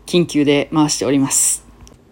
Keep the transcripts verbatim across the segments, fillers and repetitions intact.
緊急で回しております。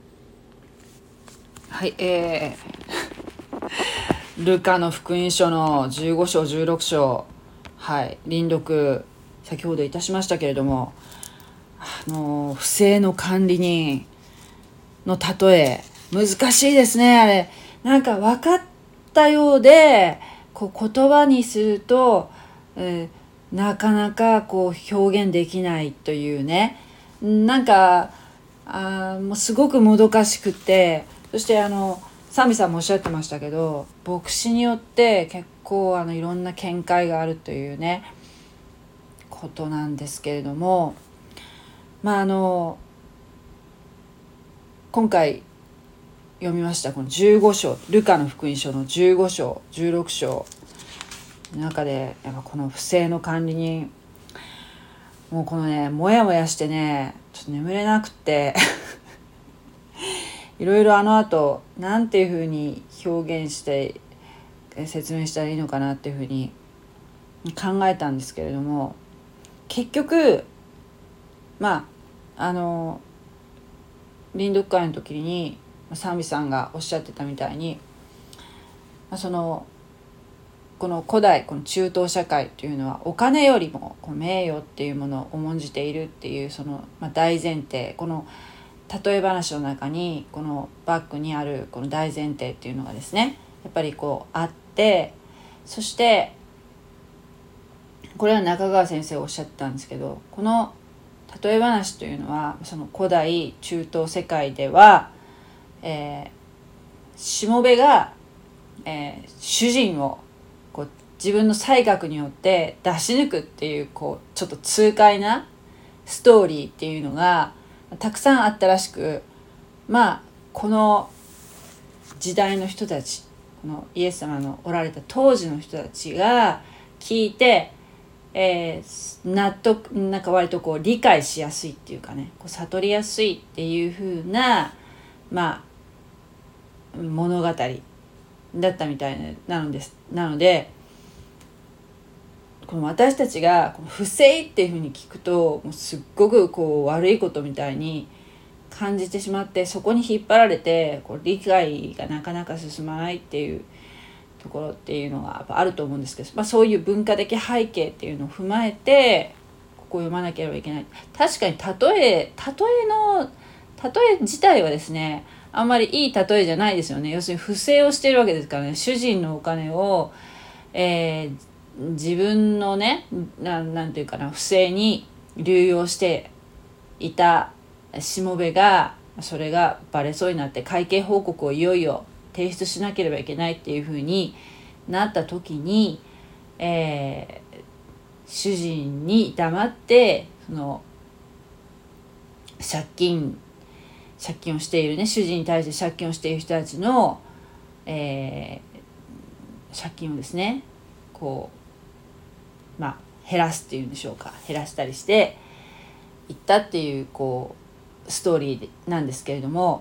はい、えー、ルカの福音書のじゅうご章じゅうろく章、はい、臨読先ほどいたしましたけれども、あの不正の管理人の例え難しいですね。あれなんか分かったようでこう言葉にすると、えー、なかなかこう表現できないというね、なんかあもうすごくもどかしくて、そしてあのサミさんもおっしゃってましたけど、牧師によって結構あのいろんな見解があるというねことなんですけれども、まああの今回読みましたこのじゅうご章、ルカの福音書のじゅうご章じゅうろく章の中で、やっぱこの不正の管理人、もうこのねもやもやしてねちょっと眠れなくっていろいろあの後なんていう風に表現して説明したらいいのかなっていう風に考えたんですけれども、結局まああの臨読会の時にサミさんがおっしゃってたみたいに、そのこの古代この中東社会というのはお金よりもこの名誉っていうものを重んじているっていうその、まあ、大前提、この例え話の中にこのバックにあるこの大前提っていうのがですねやっぱりこうあって、そしてこれは中川先生がおっしゃってたんですけど、この例え話というのはその古代中東世界では、えー、しもべが、えー、主人をこう自分の才覚によって出し抜くっていうこうちょっと痛快なストーリーっていうのがたくさんあったらしく、まあこの時代の人たち、このイエス様のおられた当時の人たちが聞いて、えー、納得なんか割とこう理解しやすいっていうかね、こう悟りやすいっていう風なまあ物語だったみたいなのです。なのでこの私たちがこの不正っていう風に聞くともうすっごくこう悪いことみたいに感じてしまって、そこに引っ張られてこう理解がなかなか進まないっていうところっていうのがやっぱあると思うんですけど、まあ、そういう文化的背景っていうのを踏まえてここを読まなければいけない。確かに例え例えの例え自体はですねあんまりいい例えじゃないですよね。要するに不正をしているわけですからね。主人のお金を、えー、自分のねな、なんていうかな不正に流用していたしもべがそれがバレそうになって会計報告をいよいよ提出しなければいけないっていう風になった時に、えー、主人に黙ってその借金借金をしているね主人に対して借金をしている人たちの、えー、借金をですねこうまあ減らすっていうんでしょうか、減らしたりしていったっていうこうストーリーなんですけれども、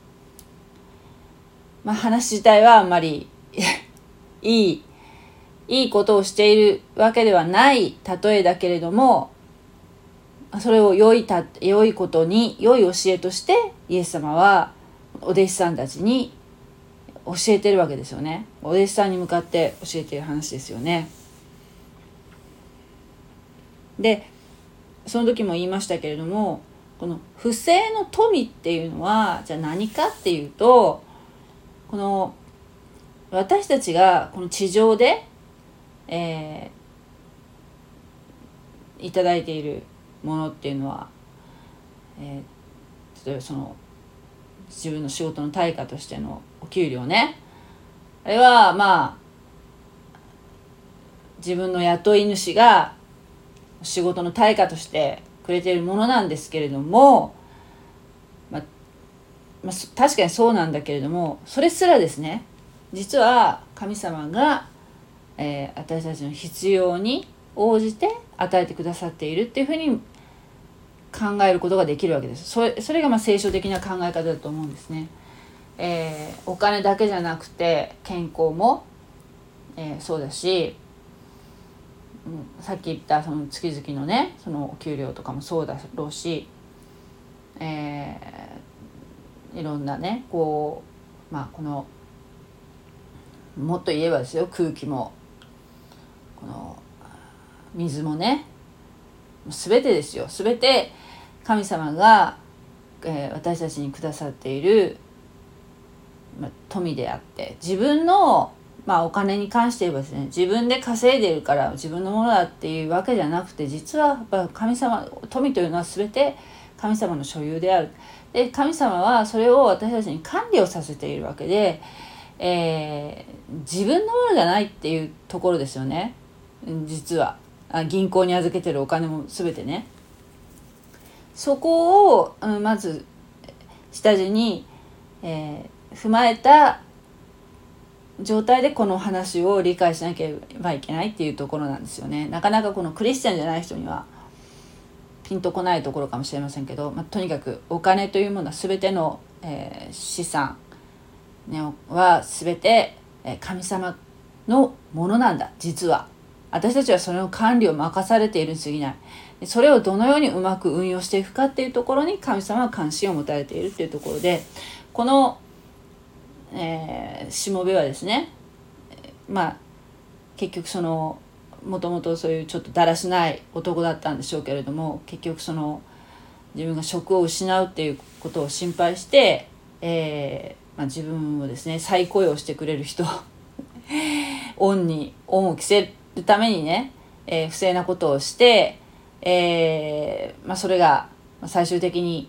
まあ話自体はあんまりいいいいことをしているわけではない例えだけれども、それを良いた良いことに良い教えとしてイエス様はお弟子さんたちに教えてるわけですよね。お弟子さんに向かって教えている話ですよね。でその時も言いましたけれども、この不正の富っていうのはじゃあ何かっていうと、この私たちがこの地上で、えー、いただいているものっていうのは、えー、例えばその自分の仕事の対価としてのお給料ね、あれはまあ自分の雇い主が仕事の対価としてくれているものなんですけれども、まあまあ、確かにそうなんだけれども、それすらですね実は神様が、えー、私たちの必要に応じて与えてくださっているっていうふうに考えることができるわけです。それ、それがまあ聖書的な考え方だと思うんですね。えー、お金だけじゃなくて健康も、えー、そうだし、うん、さっき言ったその月々のねそのお給料とかもそうだろうし、 えー、いろんなねこう、まあ、このもっと言えばですよ、空気もこの水もね、全てですよ、全て神様が、えー、私たちにくださっている、まあ、富であって、自分の、まあ、お金に関して言えばですね、自分で稼いでいるから自分のものだっていうわけじゃなくて、実はやっぱ神様、富というのは全て神様の所有である。で、神様はそれを私たちに管理をさせているわけで、えー、自分のものじゃないっていうところですよね。実はあ銀行に預けてるお金も全てね、そこを、うん、まず下地に、えー、踏まえた状態でこの話を理解しなければいけないっていうところなんですよね。なかなかこのクリスチャンじゃない人にはピンとこないところかもしれませんけど、まあ、とにかくお金というものは全ての、えー、資産、ね、は全て神様のものなんだ。実は私たちはそれの管理を任されているに過ぎない。それをどのようにうまく運用していくかっていうところに神様は関心を持たれているっていうところで、この、えー、しもべはですね、まあ結局そのもともとそういうちょっとだらしない男だったんでしょうけれども、結局その自分が職を失うっていうことを心配して、えーまあ、自分をですね再雇用してくれる人恩に恩を着せるためにね、えー、不正なことをして、えーまあ、それが最終的に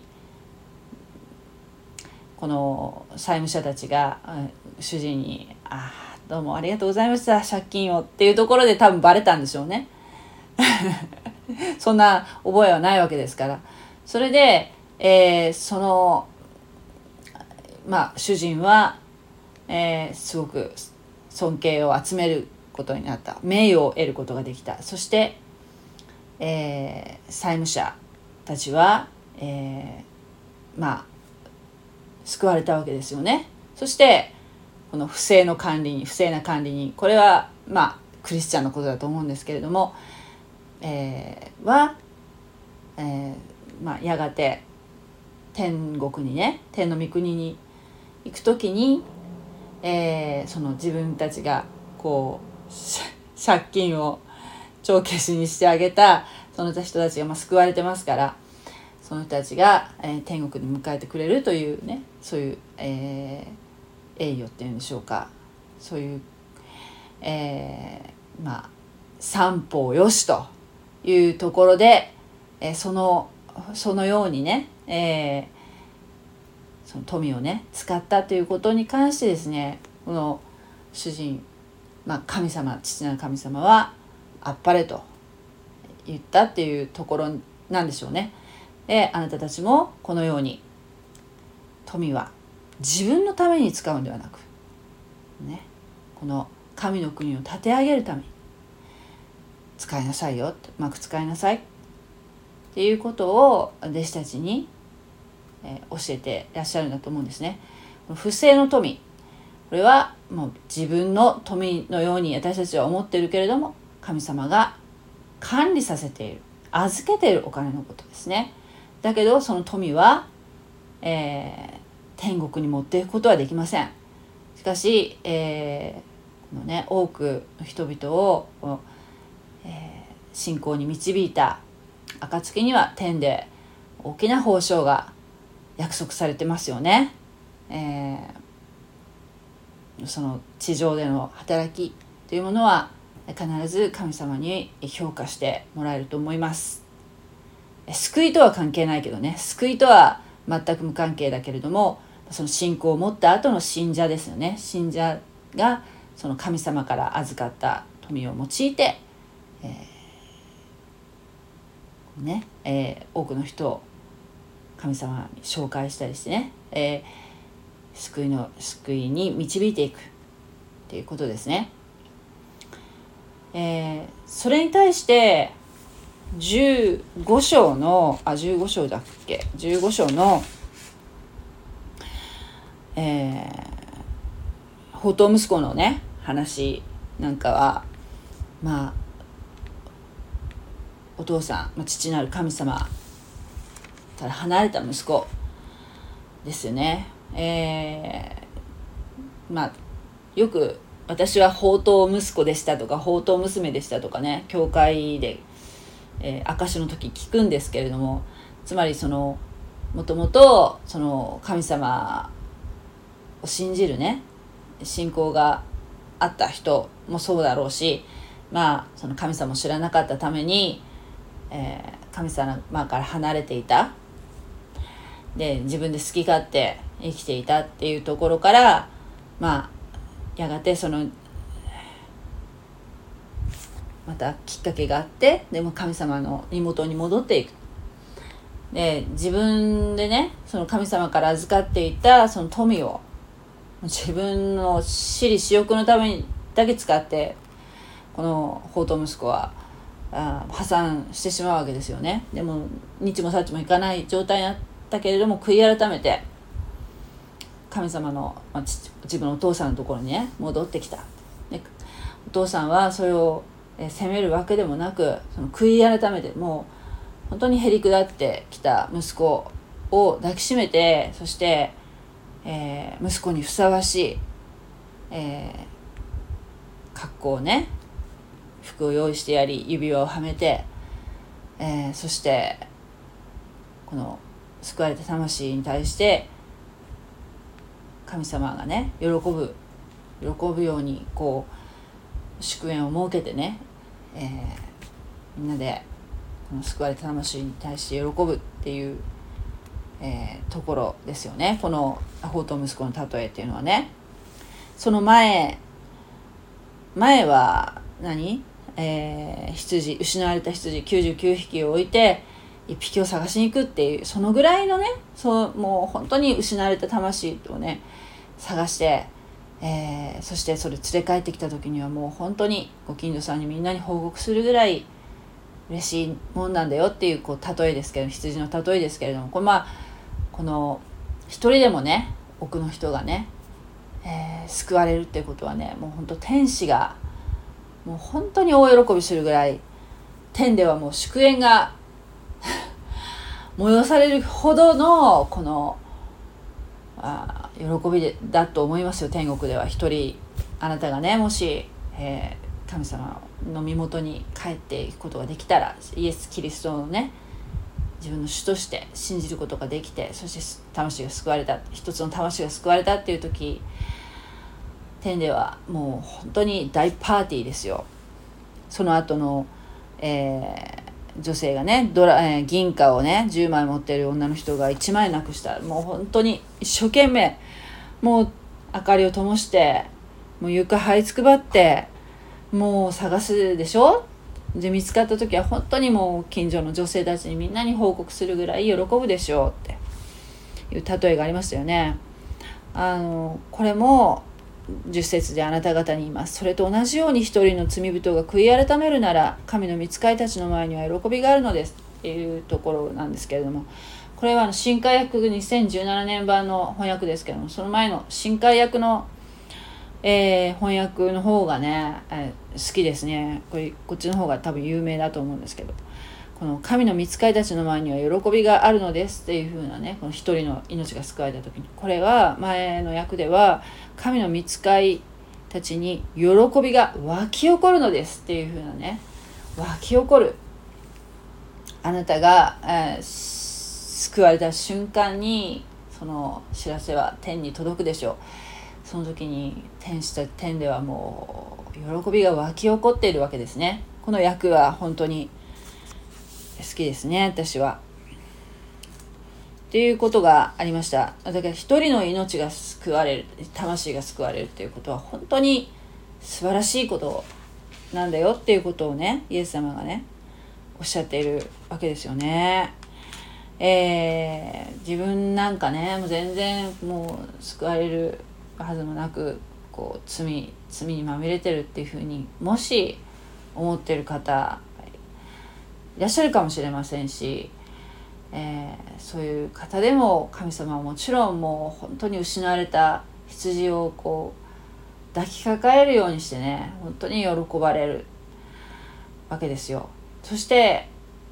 この債務者たちが主人に「ああどうもありがとうございました借金を」っていうところで多分バレたんでしょうねそんな覚えはないわけですから。それで、えー、そのまあ主人は、えー、すごく尊敬を集めることになった。名誉を得ることができた。そして、えー、債務者たちは、えー、まあ救われたわけですよね。そしてこの不正の管理に不正な管理に、これはまあクリスチャンのことだと思うんですけれども、えー、は、えー、まあやがて天国にね、天の御国に行くときに、えー、その自分たちがこう借金を帳消しにしてあげたその人たちがまあ救われてますから、その人たちが、えー、天国に迎えてくれるというね、そういう、えー、栄誉っていうんでしょうか、そういう、えー、まあ三方よしというところで、えー、そのそのようにね、えー、その富をね使ったということに関してですね、この主人、まあ、神様、父なる神様はあっぱれと言ったっていうところなんでしょうね。で、あなたたちもこのように富は自分のために使うんではなく、ね、この神の国を立て上げるために使いなさいよ、うまく使いなさいっていうことを弟子たちに教えていらっしゃるんだと思うんですね。不正の富、これはもう自分の富のように私たちは思っているけれども、神様が管理させている、預けているお金のことですね。だけどその富は、えー、天国に持っていくことはできません。しかし、えーこのね、多くの人々をこの、えー、信仰に導いた暁には天で大きな報酬が約束されてますよね。えー、その地上での働きというものは必ず神様に評価してもらえると思います。救いとは関係ないけどね、救いとは全く無関係だけれども、その信仰を持った後の信者ですよね。信者がその神様から預かった富を用いて、えーねえー、多くの人を神様に紹介したりしてね、えー、救いの救いに導いていくっていうことですね。えー、それに対してじゅうご章のあじゅうご章だっけじゅうご章の、えー、放蕩息子のね話なんかは、まあお父さん、まあ、父なる神様から離れた息子ですよね。えー、まあよく私は放蕩息子でしたとか放蕩娘でしたとかね、教会で、えー、証の時聞くんですけれども、つまりそのもともとその神様を信じるね信仰があった人もそうだろうし、まあその神様を知らなかったために、えー、神様から離れていた、で自分で好き勝手生きていたっていうところから、まあやがてそのまたきっかけがあって、でも神様の妹に戻っていく。で自分でねその神様から預かっていたその富を自分の私利私欲のためにだけ使って、この放蕩息子はあ破産してしまうわけですよね。でも日もさっちもいかない状態になったけれども、悔い改めて神様の、まあ、自分のお父さんのところにね戻ってきた。でお父さんはそれを責めるわけでもなく、その悔い改めてもう本当にへりくだってきた息子を抱きしめて、そして、えー、息子にふさわしい、えー、格好をね服を用意してやり、指輪をはめて、えー、そしてこの救われた魂に対して神様がね喜ぶ喜ぶようにこう祝宴を設けてね、えー、みんなでこの救われた魂に対して喜ぶっていう、えー、ところですよね。この放蕩息子の例えっていうのはね、その前前は何、えー、羊失われた羊きゅうじゅうきゅうひきを置いていっぴきを探しに行くっていう、そのぐらいのね、そうもう本当に失われた魂をね探して、えー、そしてそれ連れ帰ってきた時にはもう本当にご近所さんにみんなに報告するぐらい嬉しいもんなんだよっていう、こう例えですけど、羊の例えですけれども、これまあこの一人でもね多くの人がね、えー、救われるっていうことはね、もう本当天使がもう本当に大喜びするぐらい、天ではもう祝宴が催されるほどのこのあ喜びでだと思いますよ。天国では一人あなたがねもし、えー、神様の身元に帰っていくことができたら、イエス・キリストのね自分の主として信じることができて、そして魂が救われた、一つの魂が救われたっていう時、天ではもう本当に大パーティーですよ。その後の、えー、女性がねドラ、えー、銀貨をねじゅうまい持っている女の人がいちまいなくした。もう本当に一生懸命もう明かりを灯してもう床這いつくばってもう探すでしょ。で見つかった時は本当にもう近所の女性たちにみんなに報告するぐらい喜ぶでしょうっていう例えがありましたよね。あのこれもじゅっ節であなた方に言います。それと同じように一人の罪人が悔い改めるなら、神の御使いたちの前には喜びがあるのですっていうところなんですけれども、これは新海訳にせんじゅうななねん版の翻訳ですけども、その前の新海訳の、えー、翻訳の方がね、えー、好きですね。これこっちの方が多分有名だと思うんですけど、この神の御使いたちの前には喜びがあるのですっていう風なね、この一人の命が救われた時に、これは前の訳では神の御使いたちに喜びが湧き起こるのですっていう風なね、湧き起こる、あなたが、えー、救われた瞬間にその知らせは天に届くでしょう。その時に天使た天ではもう喜びが湧き起こっているわけですね。この訳は本当に好きですね、私は。っていうことがありました。だから一人の命が救われる、魂が救われるっていうことは本当に素晴らしいことなんだよっていうことをね、イエス様がねおっしゃっているわけですよね。えー、自分なんかねもう全然もう救われるはずもなく、こう罪罪にまみれてるっていうふうにもし思ってる方いらっしゃるかもしれませんし、えー、そういう方でも神様はもちろんもう本当に失われた羊をこう抱きかかえるようにしてね、本当に喜ばれるわけですよ。そして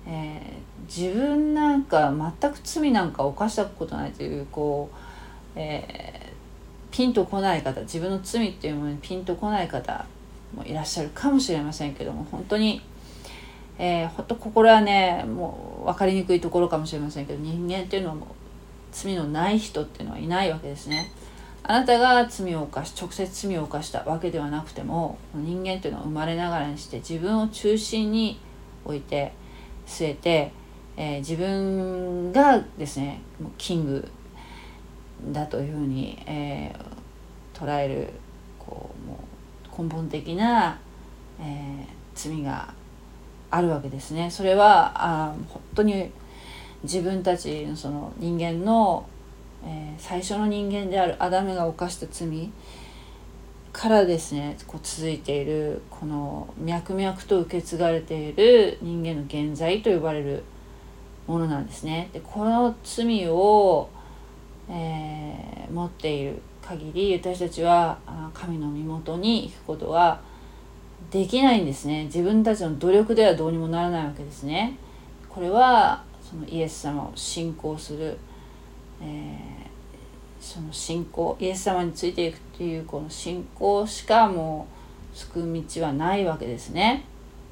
えー、自分なんか全く罪なんか犯したことないというこう、えー、ピンとこない方、自分の罪っていうものにピンとこない方もいらっしゃるかもしれませんけども、本当に、えー、ほんとこれはねもう分かりにくいところかもしれませんけど、人間っていうのはもう罪のない人っていうのはいないわけですね。あなたが罪を犯し直接罪を犯したわけではなくても、人間というのは生まれながらにして自分を中心に置いて据えて、えー、自分がですねキングだというふうに、えー、捉えるこうもう根本的な、えー、罪があるわけですね。それはあ本当に自分たちのその人間のえー、最初の人間であるアダムが犯した罪からですねこう続いているこの脈々と受け継がれている人間の原罪と呼ばれるものなんですね。でこの罪を、えー、持っている限り私たちは神の身元に行くことはできないんですね。自分たちの努力ではどうにもならないわけですね。これはそのイエス様を信仰するえー、その信仰イエス様についていくというこの信仰しかもう救う道はないわけですね。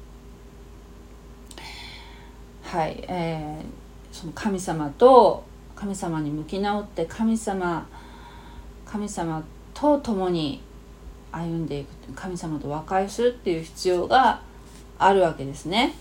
はい、えー、その神様と神様に向き直って神様神様と共に歩んでいく、神様と和解するっていう必要があるわけですね。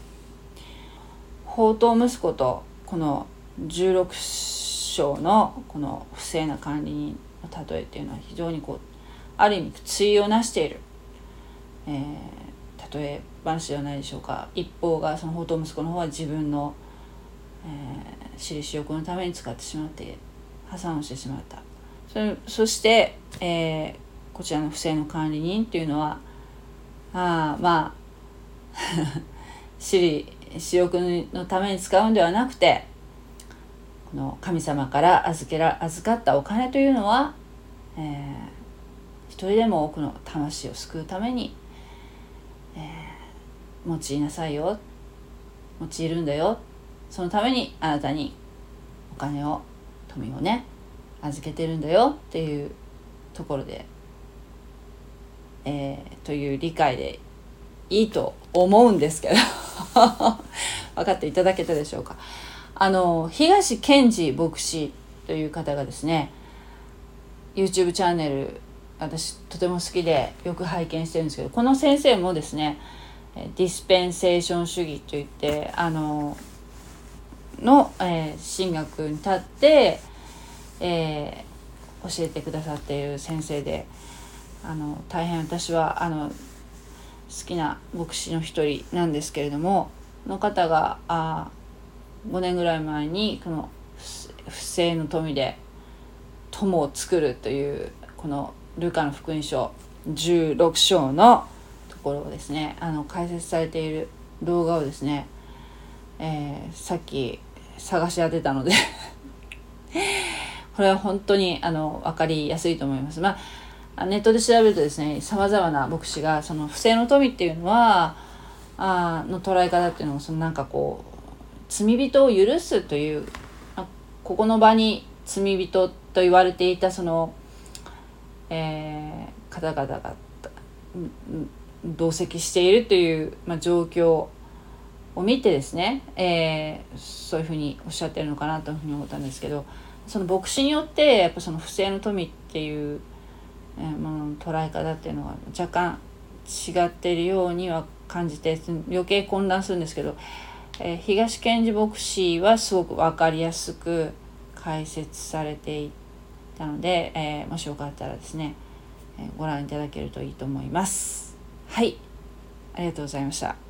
放蕩息子とこのじゅうろく章のこの不正な管理人の例えっていうのは非常にこうある意味対をなしている、えー、例え話ではないでしょうか。一方がその放蕩息子の方は自分の、えー、私利私欲のために使ってしまって破産をしてしまった。そ, れそして、えー、こちらの不正の管理人っていうのはあまあ私利私欲のために使うんではなくて、この神様から預けら預かったお金というのは、えー、一人でも多くの魂を救うために、えー、用いなさいよ、用いるんだよ、そのためにあなたにお金を富をね預けてるんだよっていうところで、えー、という理解でいいと思うんですけど分かっていただけたでしょうか。あの東健治牧師という方がですね YouTube チャンネル私とても好きでよく拝見してるんですけど、この先生もですねディスペンセーション主義といってあのの、えー、神学に立って、えー、教えてくださっている先生で、あの大変私はあの好きな牧師の一人なんですけれども、この方があごねんぐらい前にこの不正の富で友を作るというこのルカの福音書じゅうろく章のところをですねあの解説されている動画をですね、えー、さっき探し当てたのでこれは本当にあの分かりやすいと思います。まあネットで調べるとですねさまざまな牧師がその不正の富っていうのはあの捉え方っていうのもそのなんかこう罪人を許すという、ここの場に罪人と言われていたその、えー、方々が同席しているという、まあ、状況を見てですね、えー、そういうふうにおっしゃってるのかなというふうに思ったんですけど、その牧師によってやっぱその不正の富っていう、えー、ものの捉え方っていうのは若干違っているようには感じて余計混乱するんですけど、えー、東健治牧師はすごく分かりやすく解説されていたので、えー、もしよかったらですね、えー、ご覧いただけるといいと思います。はい、ありがとうございました。